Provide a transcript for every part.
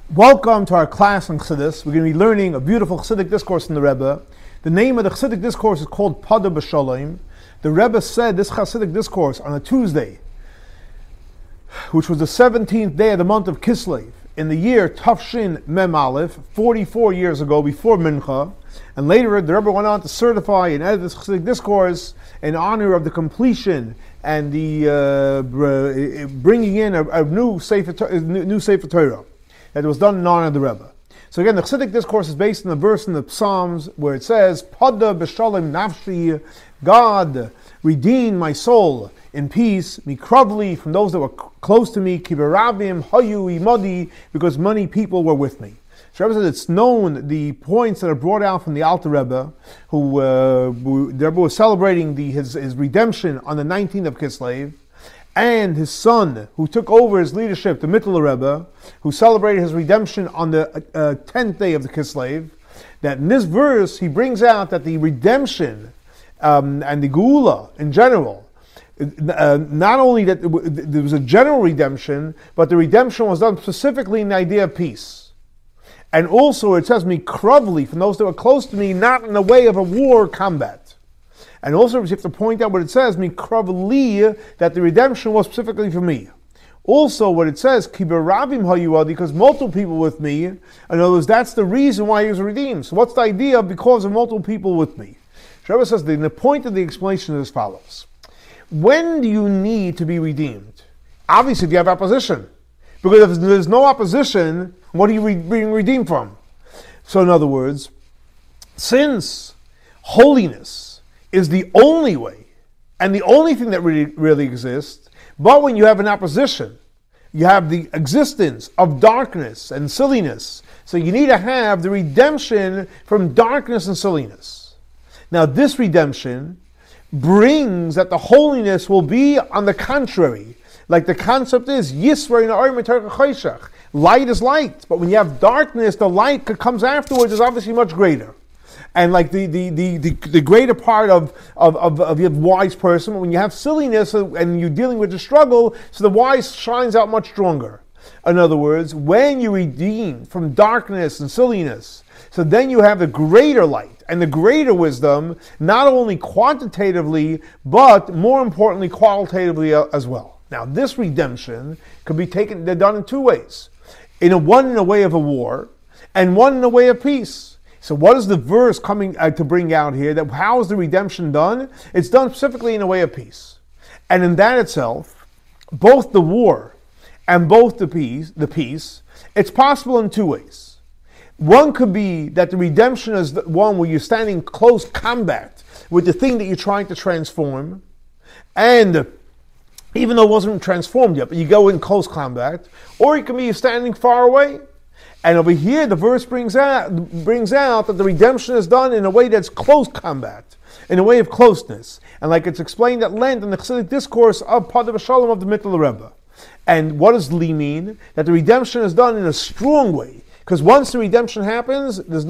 Welcome to our class on Chassidus. We're going to be learning a beautiful Chassidic discourse from the Rebbe. The name of the Chassidic discourse is called Pada B'Shalom. The Rebbe said this Chassidic discourse on a Tuesday, which was the 17th day of the month of Kislev, in the year Tafshin Mem Aleph, 44 years ago, before Mincha. And later, the Rebbe went on to certify and edit this Chassidic discourse in honor of the completion and the bringing in a new Sefer Torah that was done in honor of the Rebbe. So again, the Chassidic discourse is based on the verse in the Psalms where it says, Pada b'shalom nafshi, God redeemed my soul in peace, mikravli, from those that were close to me, kibarabim, hayu imadi, because many people were with me. So Rebbe said it's known the points that are brought out from the Alter Rebbe, who the Rebbe was celebrating his redemption on the 19th of Kislev, and his son, who took over his leadership, the Mittler Rebbe, who celebrated his redemption on the 10th day of the Kislev, that in this verse he brings out that the redemption and the Geula in general, not only that there was a general redemption, but the redemption was done specifically in the idea of peace. And also it says, mikravli, from those that were close to me, not in the way of a war combat. And also we have to point out what it says, mikravli, that the redemption was specifically for me. Also what it says, kibarabim hayuadi, because multiple people with me. In other words, that's the reason why he was redeemed. So what's the idea of because of multiple people with me? Rebbe says the point of the explanation is as follows. When do you need to be redeemed? Obviously if you have opposition. Because if there's no opposition, what are you being redeemed from? So in other words, since holiness is the only way and the only thing that really exists, but when you have an opposition, you have the existence of darkness and silliness. So you need to have the redemption from darkness and silliness. Now this redemption brings that the holiness will be on the contrary. Like the concept is, light is light, but when you have darkness, the light that comes afterwards is obviously much greater. And like the greater part of your wise person, when you have silliness and you're dealing with the struggle, so the wise shines out much stronger. In other words, when you redeem from darkness and silliness, so then you have the greater light and the greater wisdom, not only quantitatively, but more importantly, qualitatively as well. Now, this redemption could be done in two ways. One in a way of a war, and one in a way of peace. So what is the verse coming to bring out here? That how is the redemption done? It's done specifically in a way of peace. And in that itself, both the war and both the peace, it's possible in two ways. One could be that the redemption is the one where you're standing close combat with the thing that you're trying to transform, and even though it wasn't transformed yet, but you go in close combat, or it can be standing far away. And over here, the verse brings out that the redemption is done in a way that's close combat, in a way of closeness. And like it's explained at length in the Chassidic discourse of Pada B'Shalom of the Mittler Rebbe. And what does li mean? That the redemption is done in a strong way. Because once the redemption happens, it's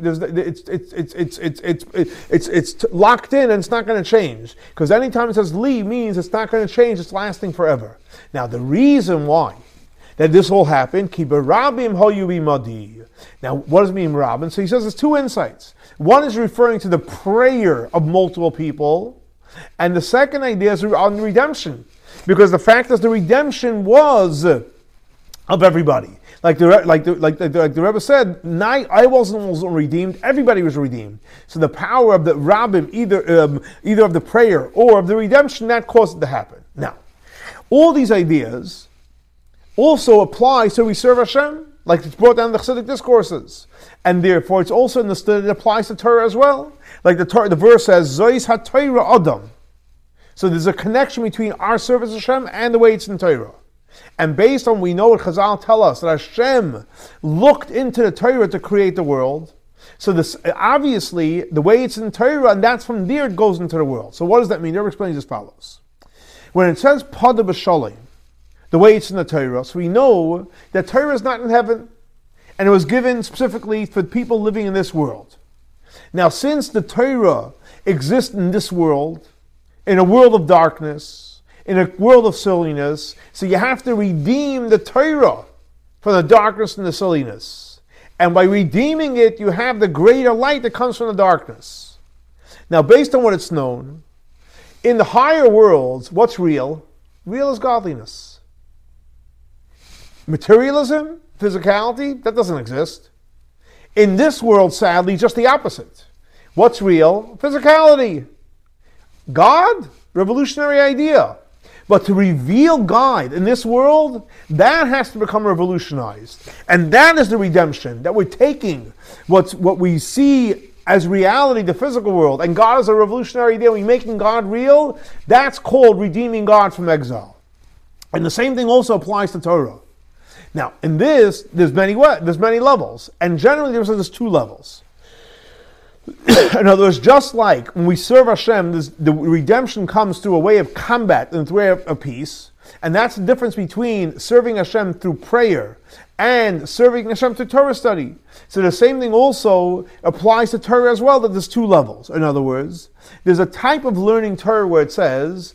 locked in and it's not going to change. Because anytime it says li means it's not going to change, it's lasting forever. Now the reason why that this all happened, ki barabim hayu imadi. Now what does it mean rabin? So he says there's two insights. One is referring to the prayer of multiple people, and the second idea is on the redemption. Because the fact is the redemption was of everybody. Like the Rebbe said, I wasn't redeemed, everybody was redeemed. So the power of the rabbim, either of the prayer or of the redemption, that caused it to happen. Now, all these ideas also apply so we serve Hashem, like it's brought down in the Chassidic discourses. And therefore it's also understood it applies to Torah as well. Like the verse says, Zois ha-Torah Adam. So there's a connection between our service to Hashem and the way it's in Torah. And based on we know what Chazal tell us, that Hashem looked into the Torah to create the world. So this obviously, the way it's in Torah, and that's from there it goes into the world. So what does that mean? Never explains as follows. When it says Pada B'Shalom, the way it's in the Torah, so we know that Torah is not in heaven, and it was given specifically for people living in this world. Now since the Torah exists in this world, in a world of darkness, in a world of silliness, so you have to redeem the Torah from the darkness and the silliness. And by redeeming it, you have the greater light that comes from the darkness. Now, based on what it's known, in the higher worlds, what's real? Real is godliness. Materialism, physicality, that doesn't exist. In this world, sadly, just the opposite. What's real? Physicality. God? Revolutionary idea. But to reveal God in this world, that has to become revolutionized. And that is the redemption, that we're taking what we see as reality, the physical world, and God is a revolutionary idea. We're making God real. That's called redeeming God from exile. And the same thing also applies to Torah. Now, in this, there's many levels. And generally, there's two levels. In other words, just like when we serve Hashem, the redemption comes through a way of combat and through a way of peace. And that's the difference between serving Hashem through prayer and serving Hashem through Torah study. So the same thing also applies to Torah as well, that there's two levels. In other words, there's a type of learning Torah where it says,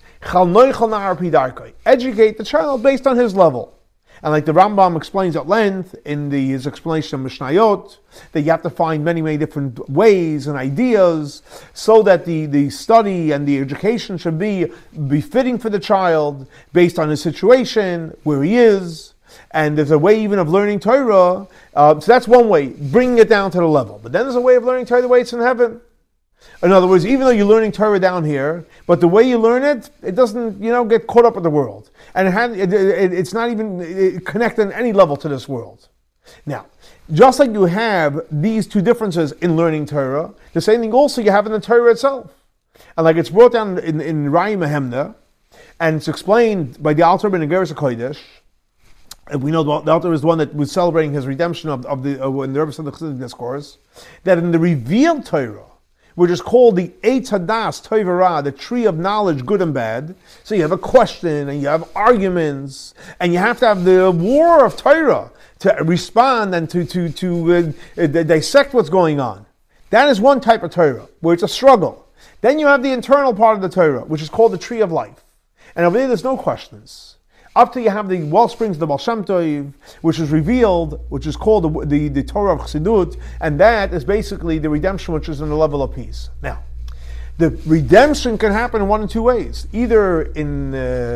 educate the child based on his level. And like the Rambam explains at length in his explanation of Mishnayot, that you have to find many, many different ways and ideas so that the study and the education should be befitting for the child based on his situation, where he is. And there's a way even of learning Torah. So that's one way, bringing it down to the level. But then there's a way of learning Torah the way it's in heaven. In other words, even though you're learning Torah down here, but the way you learn it, it doesn't, get caught up with the world. And it's not even connected on any level to this world. Now, just like you have these two differences in learning Torah, the same thing also you have in the Torah itself. And like it's brought down in Raya Mehemna, and it's explained by the Alter Ben Igeres HaKodesh. And we know the Alter is the one that was celebrating his redemption of the when the Rebbe said the Chassidic discourse, that in the revealed Torah, which is called the Eitz Hadas Tov Ra, the tree of knowledge, good and bad. So you have a question, and you have arguments, and you have to have the war of Torah to respond and to dissect what's going on. That is one type of Torah, where it's a struggle. Then you have the internal part of the Torah, which is called the tree of life. And over there, there's no questions. Up till you have the well springs of the Baal Shem Tov, which is revealed, which is called the Torah of Chassidut, and that is basically the redemption, which is in the level of peace. Now, the redemption can happen in one of two ways: either in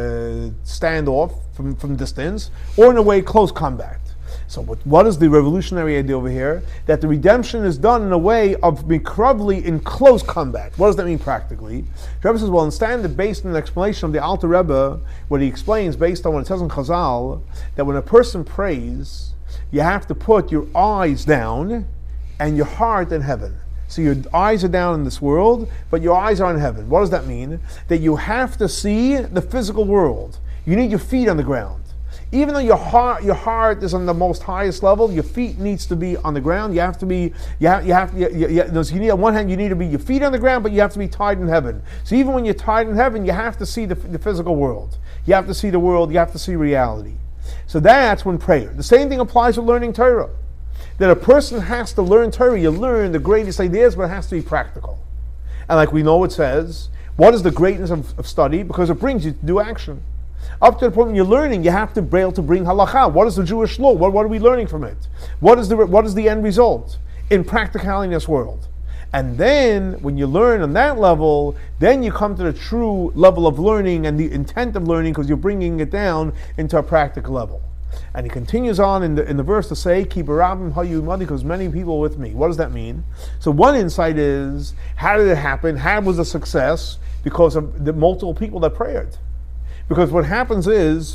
standoff from distance, or in a way close combat. So what is the revolutionary idea over here? That the redemption is done in a way of mikravli, in close combat. What does that mean practically? The Rebbe says, well, understand that based on an explanation of the Alter Rebbe, what he explains based on what it says in Chazal, that when a person prays, you have to put your eyes down and your heart in heaven. So your eyes are down in this world, but your eyes are in heaven. What does that mean? That you have to see the physical world. You need your feet on the ground. Even though your heart is on the most highest level, your feet needs to be on the ground. You have to be, so you need, on one hand, you need to be your feet on the ground, but you have to be tied in heaven. So even when you're tied in heaven, you have to see the physical world. You have to see the world. You have to see reality. So that's when prayer. The same thing applies with learning Torah. That a person has to learn Torah. You learn the greatest ideas, but it has to be practical. And like we know it says, what is the greatness of study? Because it brings you to do action. Up to the point when you're learning, you have to be able to bring halakha. What is the Jewish law? What are we learning from it? What is the end result in practicality in this world? And then, when you learn on that level, then you come to the true level of learning and the intent of learning, because you're bringing it down into a practical level. And he continues on in the verse to say, "Ki barabim hayu imadi," because many people were with me. What does that mean? So one insight is, how did it happen? How was a success? Because of the multiple people that prayed. Because what happens is,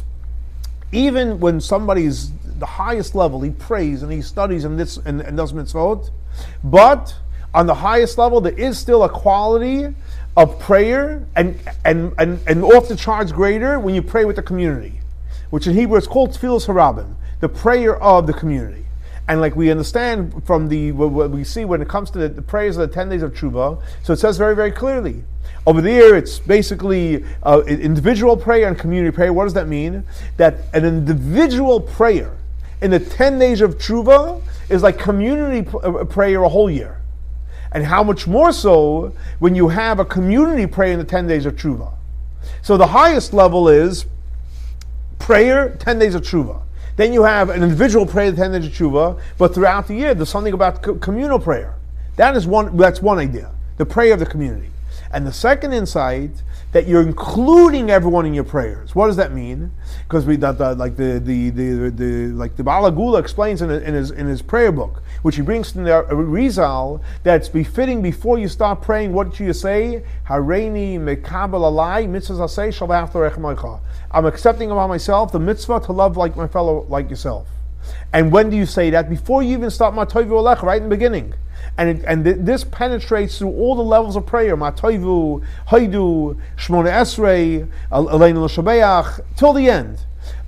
even when somebody's the highest level, he prays and he studies and does mitzvot, but on the highest level, there is still a quality of prayer and off the charts greater when you pray with the community, which in Hebrew is called Tfilos Harabim, the prayer of the community. And like we understand from what we see when it comes to the prayers of the 10 days of Tshuva, so it says very, very clearly. Over there, it's basically individual prayer and community prayer. What does that mean? That an individual prayer in the 10 days of Tshuva is like community prayer a whole year. And how much more so when you have a community prayer in the 10 days of Tshuva. So the highest level is prayer, 10 days of Tshuva. Then you have an individual prayer at the end of Teshuvah, but throughout the year there's something about communal prayer. That's one idea, the prayer of the community. And the second insight, that you're including everyone in your prayers. What does that mean? Because like the Baal HaGeula explains in his prayer book, which he brings from the Rizal, that it's befitting before you start praying. What do you say? Hareini mekabel alai mitzvahs asay shel v'ahavta l'rechamecha. I'm accepting about myself the mitzvah to love like my fellow, like yourself. And when do you say that? Before you even start Matoivu Alecha, right in the beginning. And this penetrates through all the levels of prayer. Matoivu, Haidu, Shmona Esrei, Aleinu L'Shabeach, till the end.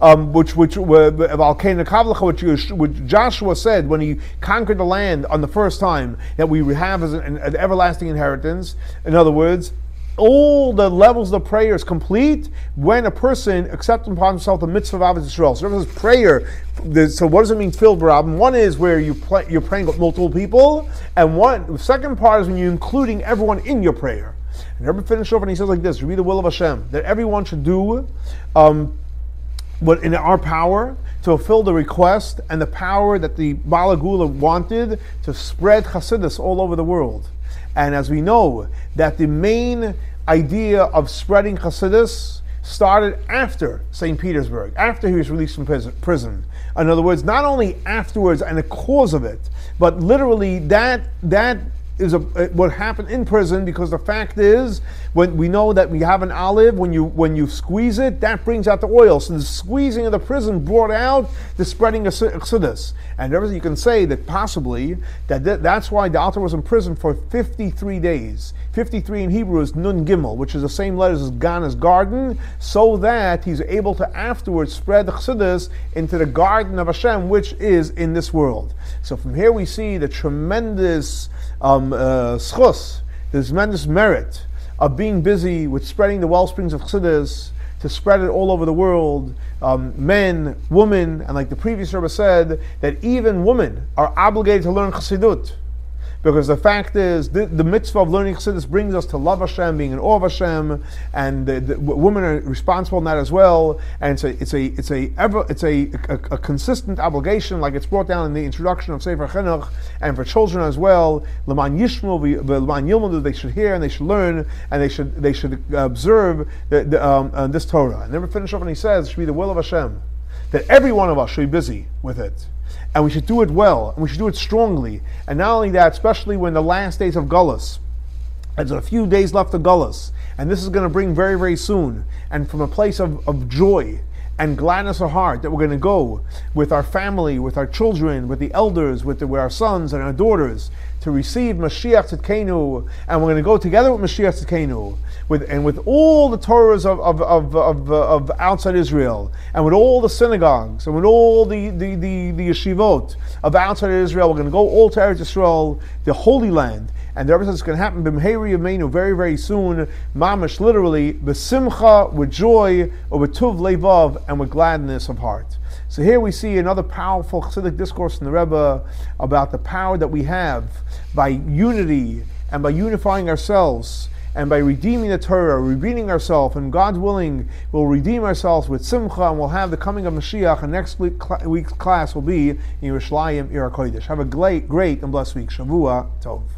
Which Joshua said when he conquered the land on the first time, that we have as an everlasting inheritance. In other words, all the levels of prayer is complete when a person accepts upon himself the mitzvah of Avos Yisrael. So this is prayer. So what does it mean, filled, Barab? One is where you're praying with multiple people, and the second part is when you're including everyone in your prayer. And Rebbe finished off and he says like this: read the will of Hashem, that everyone should do what in our power to fulfill the request and the power that the Baal HaGeula wanted to spread Chassidus all over the world. And as we know, that the main idea of spreading Chassidus started after St. Petersburg, after he was released from prison. In other words, not only afterwards and the cause of it, but literally that is what happened in prison, because the fact is, when we know that we have an olive, when you squeeze it, that brings out the oil. So the squeezing of the prison brought out the spreading of Chassidus. And you can say that possibly that's why the Alter was in prison for 53 days. 53 in Hebrew is Nun Gimel, which is the same letters as Gan as garden, so that he's able to afterwards spread the Chassidus into the garden of Hashem, which is in this world. So from here we see the tremendous schus, the tremendous merit of being busy with spreading the wellsprings of Chassidus, to spread it all over the world, men, women, and like the previous Rebbe said, that even women are obligated to learn Chassidut. Because the fact is, the mitzvah of learning Chassidus brings us to love Hashem, being in awe of Hashem, and the women are responsible in that as well. And it's a consistent obligation, like it's brought down in the introduction of Sefer Chinuch, and for children as well. L'man yishmu v'l'man yilmadu, they should hear and they should learn and they should observe this Torah. And never finish off, and he says it should be the will of Hashem that every one of us should be busy with it. And we should do it well, and we should do it strongly. And not only that, especially when the last days of Gullus, there's a few days left of Gullus, and this is going to bring very, very soon, and from a place of joy and gladness of heart, that we're going to go with our family, with our children, with the elders, with our sons and our daughters, to receive Mashiach Tzidkenu, and we're going to go together with Mashiach Tzidkenu, with all the Torahs of outside Israel, and with all the synagogues, and with all the yeshivot of outside Israel. We're going to go all to Eretz Yisrael, the Holy Land. And the Rebbe says it's going to happen b'meheri yameinu, very, very soon, mamash, literally, b'simcha, with joy, or with tuv levav, and with gladness of heart. So here we see another powerful Chassidic discourse from the Rebbe about the power that we have by unity and by unifying ourselves and by redeeming the Torah, redeeming ourselves, and God willing, we'll redeem ourselves with simcha, and we'll have the coming of Mashiach, and next week's class will be in Yerushalayim, Ir HaKodesh. Have a great and blessed week. Shavua Tov.